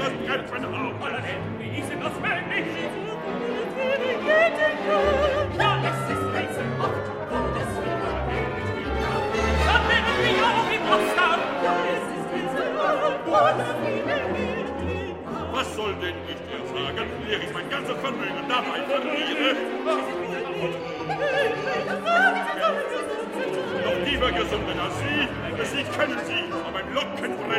das Treppenhaus. Wie ist denn das männlich? Ja, es ist rätselhaft, wo das wieder dann werden wir auch im Oscar. Ja, es ist rätselhaft, wo das wieder Was soll denn ich dir sagen? Leer ich mein ganzes Vermögen dabei verliere? Noch lieber gesunden als Sie, Sie kennen sie, aber im Lockenbrett